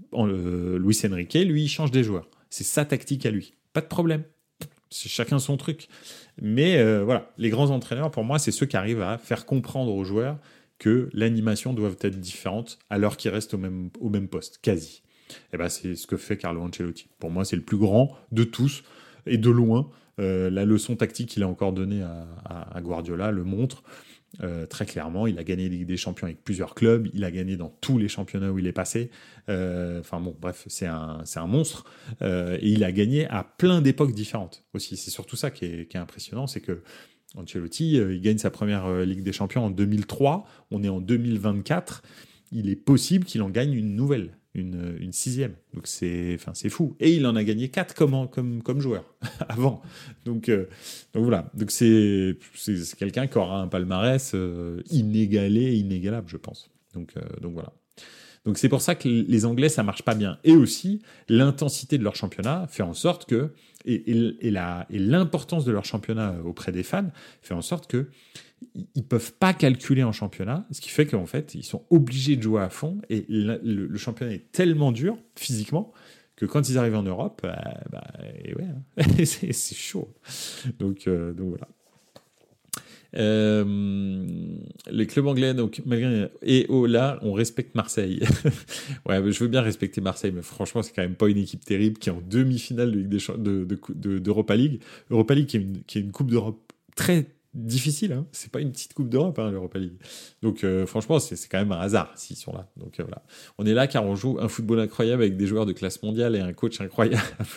Euh, Luis Enrique, lui, il change des joueurs. C'est sa tactique à lui. Pas de problème. C'est chacun son truc. Mais euh, voilà, les grands entraîneurs, pour moi, c'est ceux qui arrivent à faire comprendre aux joueurs que l'animation doit être différente alors qu'ils restent au même, au même poste, quasi. Et ben, c'est ce que fait Carlo Ancelotti. Pour moi, c'est le plus grand de tous et de loin. Euh, la leçon tactique qu'il a encore donnée à, à, à Guardiola le montre. Euh, très clairement, il a gagné la Ligue des Champions avec plusieurs clubs, il a gagné dans tous les championnats où il est passé. Euh, enfin bon, bref, c'est un, c'est un monstre. Euh, et il a gagné à plein d'époques différentes aussi. C'est surtout ça qui est, qui est impressionnant, c'est que Ancelotti, euh, il gagne sa première euh, Ligue des Champions en deux mille trois, on est en deux mille vingt-quatre, il est possible qu'il en gagne une nouvelle. Une, une sixième. Donc c'est, enfin, c'est fou. Et il en a gagné quatre comme, comme, comme joueur avant. Donc, euh, donc voilà. Donc c'est, c'est, c'est quelqu'un qui aura un palmarès euh, inégalé, inégalable, je pense. Donc, euh, donc voilà. Donc c'est pour ça que les Anglais, ça marche pas bien. Et aussi, l'intensité de leur championnat fait en sorte que, et, et, et, la, et l'importance de leur championnat auprès des fans fait en sorte que ils peuvent pas calculer en championnat, ce qui fait qu'en fait, ils sont obligés de jouer à fond et le, le, le championnat est tellement dur physiquement que quand ils arrivent en Europe, euh, bah, et ouais, hein, c'est, c'est chaud. Donc, euh, donc voilà. Euh, les clubs anglais, donc, malgré, et oh là, on respecte Marseille. Ouais, je veux bien respecter Marseille, mais franchement, c'est quand même pas une équipe terrible qui est en demi-finale de Ligue des Champ- de, de, de, d'Europa League. Europa League qui est une, qui est une coupe d'Europe très difficile, hein. C'est pas une petite coupe d'Europe, hein, l'Europa League. Donc, euh, franchement, c'est, c'est quand même un hasard s'ils sont là. Donc, euh, voilà. On est là car on joue un football incroyable avec des joueurs de classe mondiale et un coach incroyable.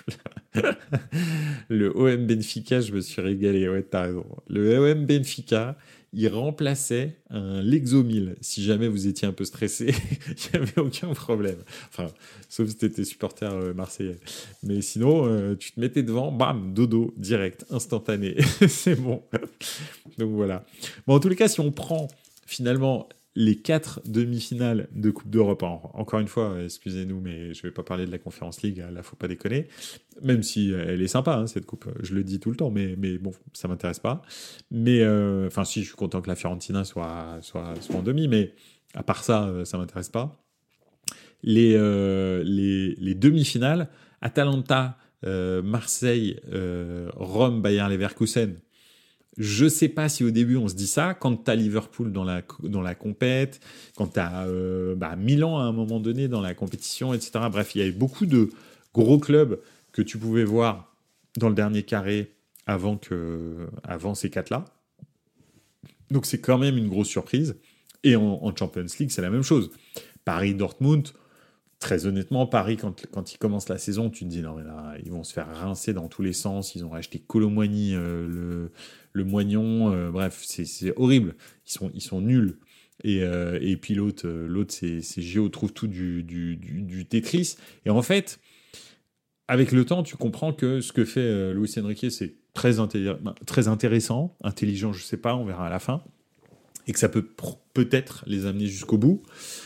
Le O M Benfica, je me suis régalé. Ouais, t'as raison. Le O M Benfica, il remplaçait un Lexomil. Si jamais vous étiez un peu stressé, il n'y avait aucun problème. Enfin, sauf si t'étais supporter euh, marseillais. Mais sinon, euh, tu te mettais devant, bam, dodo, direct, instantané. C'est bon. Donc voilà. Bon, en tous les cas, si on prend finalement les quatre demi-finales de Coupe d'Europe, en- encore une fois, excusez-nous, mais je ne vais pas parler de la Conference League, là, faut pas déconner, même si elle est sympa, hein, cette coupe, je le dis tout le temps, mais, mais bon, ça m'intéresse pas. Mais, euh, enfin, si, je suis content que la Fiorentina soit, soit, soit en demi, mais à part ça, euh, ça m'intéresse pas. Les, euh, les, les demi-finales, Atalanta, euh, Marseille, euh, Rome, Bayer Leverkusen. Je sais pas si au début on se dit ça, quand t'as Liverpool dans la, dans la compète, quand t'as euh, bah, Milan à un moment donné dans la compétition, et cetera. Bref, il y avait beaucoup de gros clubs que tu pouvais voir dans le dernier carré avant, que, avant ces quatre-là. Donc c'est quand même une grosse surprise. Et en, en Champions League, c'est la même chose. Paris-Dortmund, très honnêtement, Paris, quand, quand ils commencent la saison, tu te dis, non mais là, ils vont se faire rincer dans tous les sens. Ils ont racheté Kolo Muani, euh, le, le Moignon, euh, bref, c'est, c'est horrible. Ils sont, ils sont nuls. Et, euh, et puis l'autre, euh, l'autre c'est, c'est Géo trouve tout du, du, du, du Tetris. Et en fait, avec le temps, tu comprends que ce que fait euh, Luis Enrique, c'est très, intelli- très intéressant. Intelligent, je sais pas, on verra à la fin. Et que ça peut pr- peut-être les amener jusqu'au bout.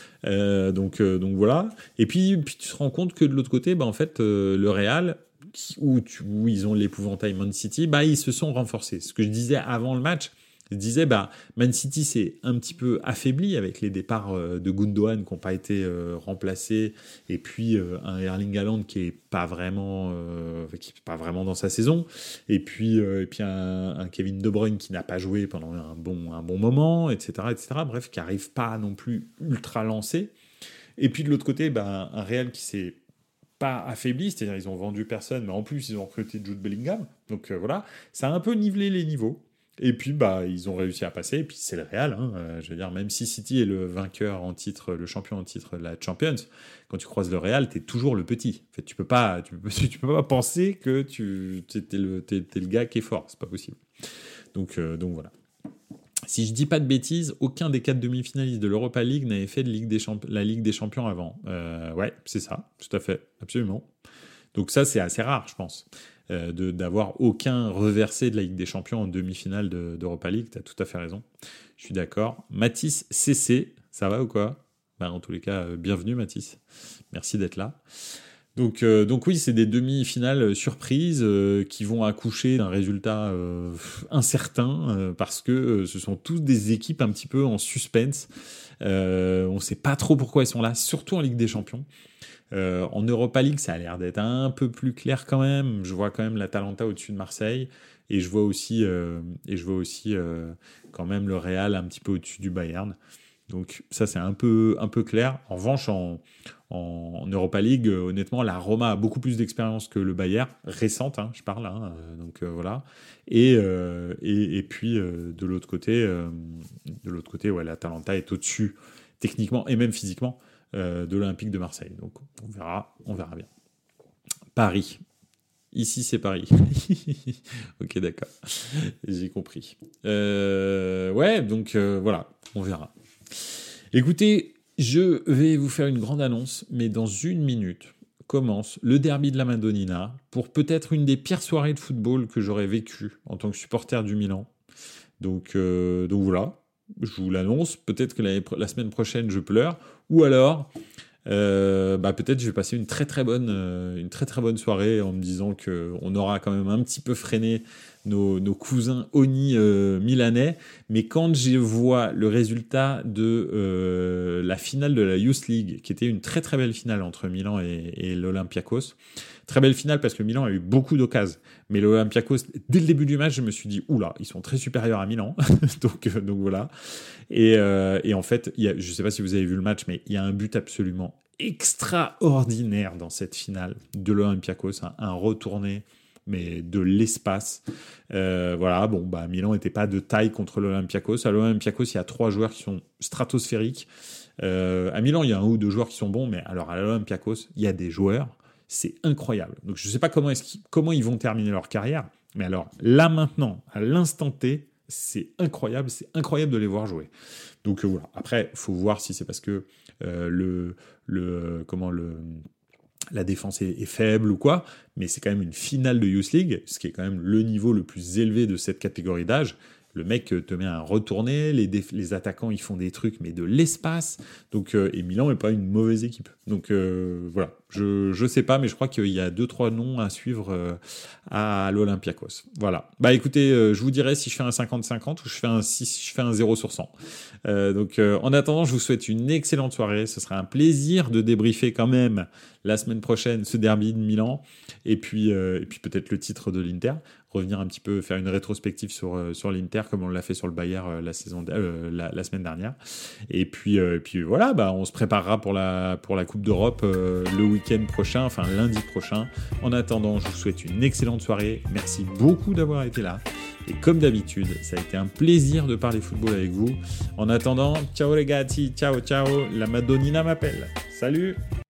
Euh, donc, euh, donc voilà. Et puis, puis tu te rends compte que de l'autre côté, bah, en fait, euh, le Real, qui, où, tu, où ils ont l'épouvantail Man City, bah, ils se sont renforcés. Ce que je disais avant le match, je disais, bah, Man City s'est un petit peu affaibli avec les départs euh, de Gundogan qui n'ont pas été euh, remplacés, et puis euh, un Erling Haaland qui est pas vraiment, euh, qui est pas vraiment dans sa saison, et puis, euh, et puis un, un Kevin De Bruyne qui n'a pas joué pendant un bon, un bon moment, et cetera, et cetera. Bref, qui n'arrive pas non plus ultra lancé. Et puis de l'autre côté, bah, un Real qui s'est pas affaibli, c'est-à-dire ils ont vendu personne, mais en plus ils ont recruté Jude Bellingham. Donc euh, voilà, ça a un peu nivelé les niveaux. Et puis bah ils ont réussi à passer. Et puis c'est le Real. Hein. Euh, je veux dire, même si City est le vainqueur en titre, le champion en titre de la Champions, quand tu croises le Real, t'es toujours le petit. En fait, tu peux pas, tu peux, tu peux pas penser que tu t'es le, t'es, t'es le gars qui est fort. C'est pas possible. Donc euh, donc voilà. Si je dis pas de bêtises, aucun des quatre demi-finalistes de l'Europa League n'avait fait de Ligue des Champ- la Ligue des Champions avant. Euh, ouais, c'est ça, tout à fait, absolument. Donc ça, c'est assez rare, je pense, euh, de, d'avoir aucun reversé de la Ligue des Champions en demi-finale de, d'Europa League. Tu as tout à fait raison, je suis d'accord. Mathis C C, ça va ou quoi? Bah, en tous les cas, euh, bienvenue Mathis, merci d'être là. Donc, euh, donc oui, c'est des demi-finales surprises euh, qui vont accoucher d'un résultat euh, incertain euh, parce que euh, ce sont tous des équipes un petit peu en suspense. Euh, on ne sait pas trop pourquoi elles sont là, surtout en Ligue des Champions. Euh, en Europa League, ça a l'air d'être un peu plus clair quand même. Je vois quand même l'Atalanta au-dessus de Marseille et je vois aussi, euh, et je vois aussi euh, quand même le Real un petit peu au-dessus du Bayern. Donc ça, c'est un peu, un peu clair. En revanche, en, en, en Europa League, euh, honnêtement, la Roma a beaucoup plus d'expérience que le Bayern, récente, hein, je parle. Hein, euh, donc euh, voilà. Et, euh, et, et puis, euh, de l'autre côté, euh, de l'autre côté ouais, l'Atalanta est au-dessus, techniquement et même physiquement, euh, de l'Olympique de Marseille. Donc on verra, on verra bien. Paris. Ici, c'est Paris. Ok, d'accord. J'ai compris. Euh, ouais, donc euh, voilà, on verra. Écoutez, je vais vous faire une grande annonce, mais dans une minute commence le derby de la Madonnina pour peut-être une des pires soirées de football que j'aurais vécues en tant que supporter du Milan. Donc, euh, donc voilà, je vous l'annonce. Peut-être que la, la semaine prochaine, je pleure. Ou alors, euh, bah peut-être je vais passer une très très bonne, euh, une très très bonne soirée en me disant qu'on aura quand même un petit peu freiné nos, nos cousins Oni euh, milanais. Mais quand je vois le résultat de euh, la finale de la Youth League, qui était une très très belle finale entre Milan et, et l'Olympiakos, très belle finale parce que Milan a eu beaucoup d'occasions. Mais l'Olympiakos, dès le début du match, je me suis dit, oula, ils sont très supérieurs à Milan. donc, euh, donc voilà. Et, euh, et en fait, il y a, je ne sais pas si vous avez vu le match, mais il y a un but absolument extraordinaire dans cette finale de l'Olympiakos, un, un retourné, mais de l'espace. Euh, voilà, bon, bah, Milan n'était pas de taille contre l'Olympiakos. À l'Olympiakos, il y a trois joueurs qui sont stratosphériques. Euh, à Milan, il y a un ou deux joueurs qui sont bons, mais alors à l'Olympiakos, il y a des joueurs, c'est incroyable. Donc je ne sais pas comment, est-ce qu'ils, comment ils vont terminer leur carrière, mais alors là maintenant, à l'instant T, c'est incroyable, c'est incroyable de les voir jouer. Donc euh, voilà. Après, il faut voir si c'est parce que euh, le, le, comment le, la défense est, est faible ou quoi, mais c'est quand même une finale de Youth League, ce qui est quand même le niveau le plus élevé de cette catégorie d'âge. Le mec te met un retourné, les, déf- les attaquants ils font des trucs, mais de l'espace. Donc, euh, et Milan n'est pas une mauvaise équipe. Donc euh, voilà, je je sais pas, mais je crois qu'il y a deux trois noms à suivre euh, à l'Olympiakos. Voilà. Bah écoutez, euh, je vous dirai si je fais un cinquante cinquante ou je fais un si je fais un zéro sur cent. Euh, donc euh, en attendant, je vous souhaite une excellente soirée. Ce sera un plaisir de débriefer quand même la semaine prochaine ce derby de Milan et puis euh, et puis peut-être le titre de l'Inter. Revenir un petit peu, faire une rétrospective sur, euh, sur l'Inter, comme on l'a fait sur le Bayern euh, la, saison, euh, la, la semaine dernière. Et puis, euh, et puis voilà, bah, on se préparera pour la, pour la Coupe d'Europe euh, le week-end prochain, enfin lundi prochain. En attendant, je vous souhaite une excellente soirée. Merci beaucoup d'avoir été là. Et comme d'habitude, ça a été un plaisir de parler football avec vous. En attendant, ciao les gars, ciao, ciao, la Madonnina m'appelle. Salut!